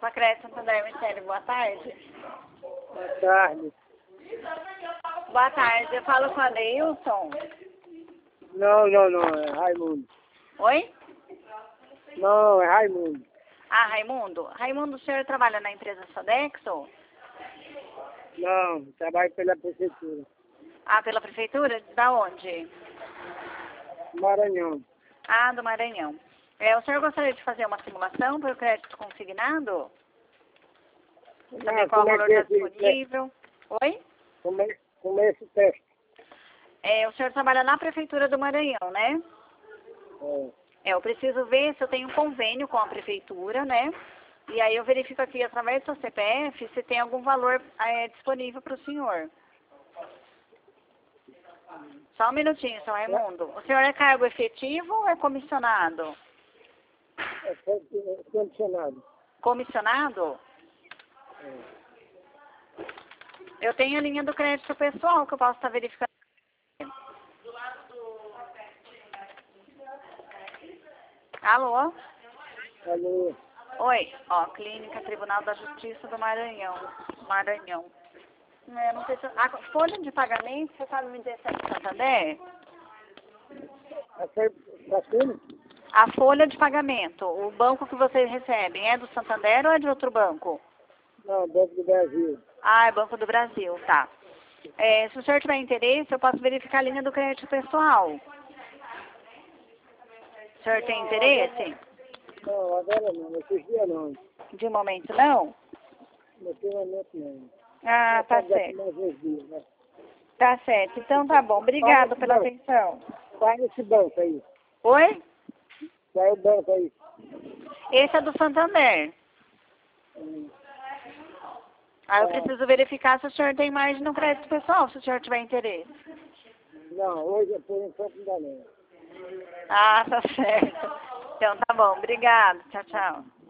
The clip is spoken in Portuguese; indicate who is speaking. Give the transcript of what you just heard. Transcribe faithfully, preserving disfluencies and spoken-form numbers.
Speaker 1: Banco Acréscimo Santander, Michele, boa tarde.
Speaker 2: Boa tarde.
Speaker 1: Boa tarde, eu falo com a Deilson.
Speaker 2: Não, não, não, é Raimundo.
Speaker 1: Oi?
Speaker 2: Não, é Raimundo.
Speaker 1: Ah, Raimundo. Raimundo, o senhor trabalha na empresa Sodexo?
Speaker 2: Não, trabalho pela prefeitura.
Speaker 1: Ah, pela prefeitura? Da onde?
Speaker 2: Maranhão.
Speaker 1: Ah, do Maranhão. É, o senhor gostaria de fazer uma simulação para o crédito consignado? Saber
Speaker 2: Ah,
Speaker 1: qual
Speaker 2: como é
Speaker 1: valor
Speaker 2: que é
Speaker 1: está
Speaker 2: esse teste?
Speaker 1: disponível? Oi?
Speaker 2: Como é, como é esse teste?
Speaker 1: É, o senhor trabalha na prefeitura do Maranhão, né?
Speaker 2: É.
Speaker 1: É, eu preciso ver se eu tenho um convênio com a prefeitura, né? E aí eu verifico aqui através do seu C P F se tem algum valor é, disponível para o senhor. Só um minutinho, seu Raimundo. O senhor é cargo efetivo ou é comissionado?
Speaker 2: É é condicionado.
Speaker 1: Comissionado?
Speaker 2: É.
Speaker 1: Eu tenho a linha do crédito pessoal que eu posso estar verificando. Alô?
Speaker 2: Alô?
Speaker 1: Oi, ó, Clínica Tribunal da Justiça do Maranhão. Maranhão. É, não sei se... A folha de pagamento, você sabe me dizer se é do Santander?
Speaker 2: Está sendo?
Speaker 1: A folha de pagamento, o banco que vocês recebem, é do Santander ou é de outro banco?
Speaker 2: Não, Banco do Brasil.
Speaker 1: Ah, é Banco do Brasil, tá. É, se o senhor tiver interesse, eu posso verificar a linha do crédito pessoal. O senhor tem interesse?
Speaker 2: Não, agora não, nesses dias não.
Speaker 1: De momento não?
Speaker 2: Nesse momento não.
Speaker 1: Ah, tá
Speaker 2: Daqui
Speaker 1: certo.
Speaker 2: mais uns dias, né?
Speaker 1: Tá certo. Então tá bom. Obrigado pela atenção.
Speaker 2: Qual é esse banco aí?
Speaker 1: Oi?
Speaker 2: Qual é o banco aí?
Speaker 1: Esse é do Santander.
Speaker 2: Hum.
Speaker 1: Aí eu
Speaker 2: Tá.
Speaker 1: preciso verificar se o senhor tem margem no crédito pessoal, se o senhor tiver interesse.
Speaker 2: Não, hoje por enquanto ainda não.
Speaker 1: Ah, tá certo. Então tá bom. Obrigado. Tchau, tchau.